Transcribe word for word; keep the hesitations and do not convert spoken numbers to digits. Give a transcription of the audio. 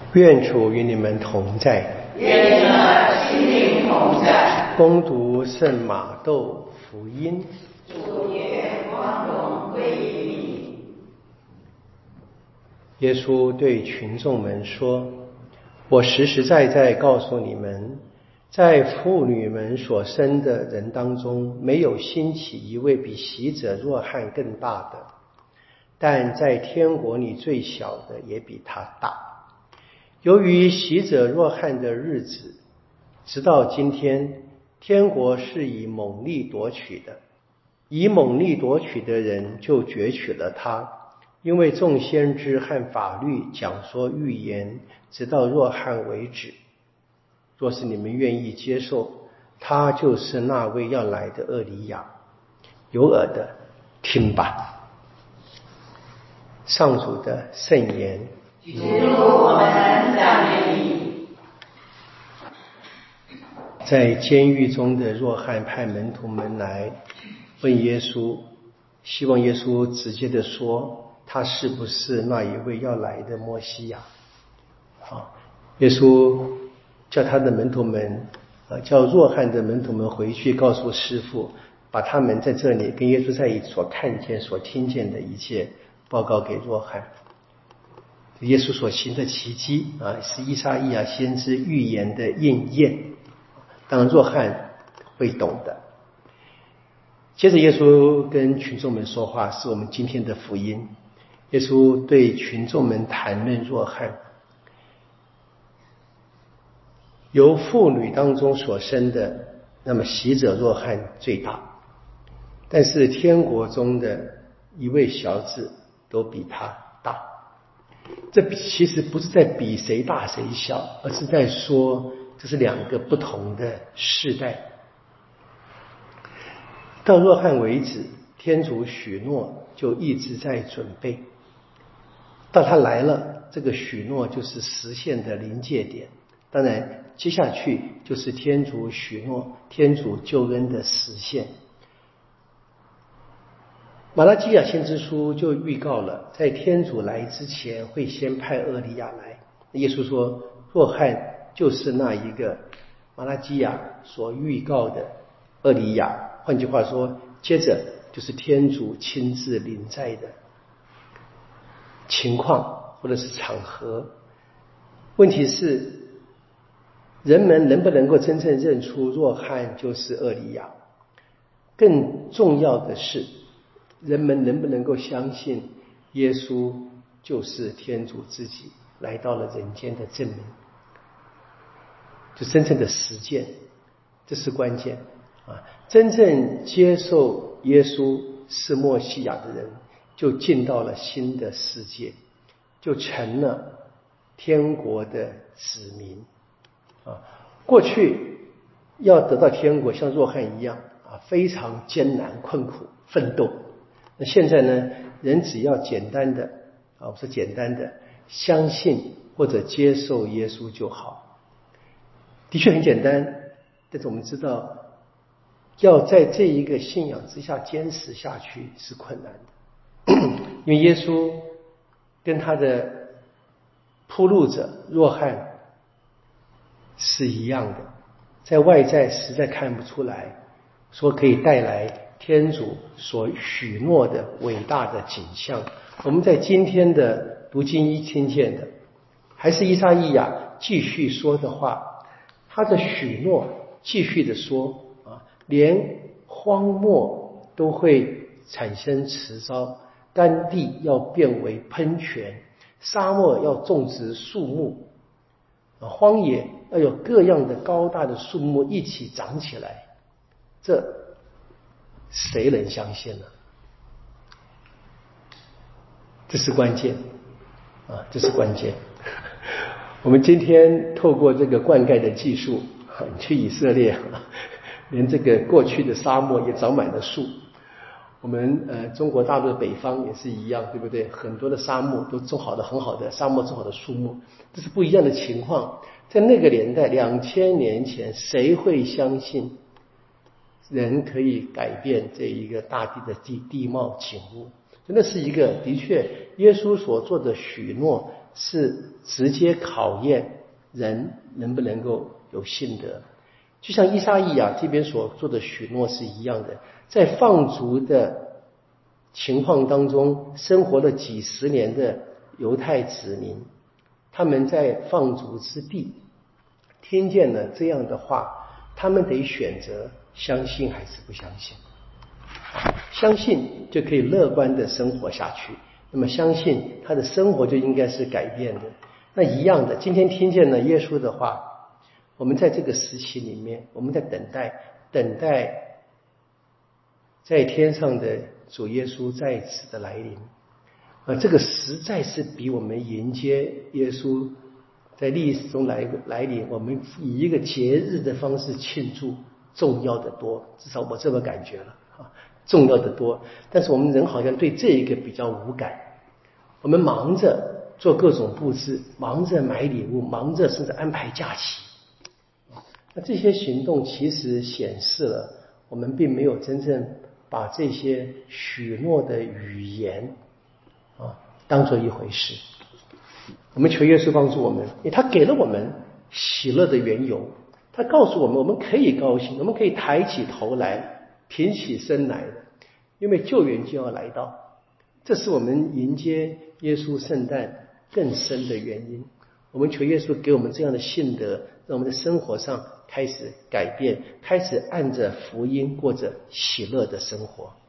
愿主与你们同在， 愿你们心灵同在。 恭读圣马窦福音。 主耶，光荣归于你。 耶稣对群众们说：我实实在在告诉你们，在妇女们所生的人当中，没有兴起一位比洗者若翰更大的，但在天国里最小的也比他大。由于洗者若翰的日子，直到今天，天国是以猛力夺取的，以猛力夺取的人就攫取了他。因为众先知和法律讲说预言，直到若翰为止。若是你们愿意接受，他就是那位要来的厄里亚。有耳的听吧。上主的圣言。 基督，我们赞美你。 在监狱中的若翰派门徒们来问耶稣，希望耶稣直接的说他是不是那一位要来的默西亚。啊，耶稣叫他的门徒们，啊，叫若翰的门徒们回去告诉师父，把他们在这里跟耶稣在一起所看见、所听见的一切报告给若翰。耶稣所行的奇迹啊，是依撒意亚先知预言的应验，当然若翰会懂的。接着耶稣跟群众们说话，是我们今天的福音。耶稣对群众们谈论若翰，由妇女当中所生的，那么洗者若翰最大，但是天国中的一位小子都比他大。这其实不是在比谁大谁小，而是在说这是两个不同的世代。到若翰为止，天主许诺就一直在准备，到他来了，这个许诺就是实现的临界点。当然接下去就是天主许诺、天主救恩的实现。马拉基亚先知书就预告了，在天主来之前会先派厄里亚来。耶稣说若翰就是那一个马拉基亚所预告的厄里亚，换句话说，接着就是天主亲自临在的情况或者是场合。问题是人们能不能够真正认出若翰就是厄里亚，更重要的是人们能不能够相信耶稣就是天主自己来到了人间的证明，就真正的实践，这是关键啊！真正接受耶稣是默西亚的人，就进到了新的世界，就成了天国的子民啊！过去要得到天国，像若翰一样啊，非常艰难、困苦、奋斗。那现在呢，人只要简单的啊，我说简单的相信或者接受耶稣就好。的确很简单，但是我们知道要在这一个信仰之下坚持下去是困难的。因为耶稣跟他的铺路者若翰是一样的，在外在实在看不出来说可以带来天主所许诺的伟大的景象。我们在今天的读经一听见的还是依撒意亚继续说的话，他的许诺继续的说啊，连荒漠都会产生池沼，干地要变为喷泉，沙漠要种植树木，荒野要有各样的高大的树木一起长起来。这谁能相信呢？这是关键啊，这是关键。我们今天透过这个灌溉的技术，你去以色列，连这个过去的沙漠也长满了树。我们呃中国大陆的北方也是一样，对不对？很多的沙漠都种好的很好的沙漠种好的树木，这是不一样的情况。在那个年代，两千年前，谁会相信人可以改变这一个大地的地地貌景物？那是一个的确耶稣所做的许诺是直接考验人能不能够有信德。就像以赛亚这边所做的许诺是一样的，在放逐的情况当中生活了几十年的犹太子民，他们在放逐之地听见了这样的话，他们得选择相信还是不相信。相信就可以乐观的生活下去，那么相信他的生活就应该是改变的。那一样的，今天听见了耶稣的话，我们在这个时期里面，我们在等待等待在天上的主耶稣再次的来临。啊，这个实在是比我们迎接耶稣在历史中来来临，我们以一个节日的方式庆祝重要的多，至少我这么感觉了啊，重要的多。但是我们人好像对这一个比较无感，我们忙着做各种布置，忙着买礼物，忙着甚至安排假期。那这些行动其实显示了我们并没有真正把这些许诺的语言啊当作一回事。我们求耶稣帮助我们，因为他给了我们喜乐的缘由，他告诉我们我们可以高兴，我们可以抬起头来，挺起身来的，因为救援就要来到。这是我们迎接耶稣圣诞更深的原因。我们求耶稣给我们这样的信德，让我们的生活上开始改变，开始按着福音过着喜乐的生活。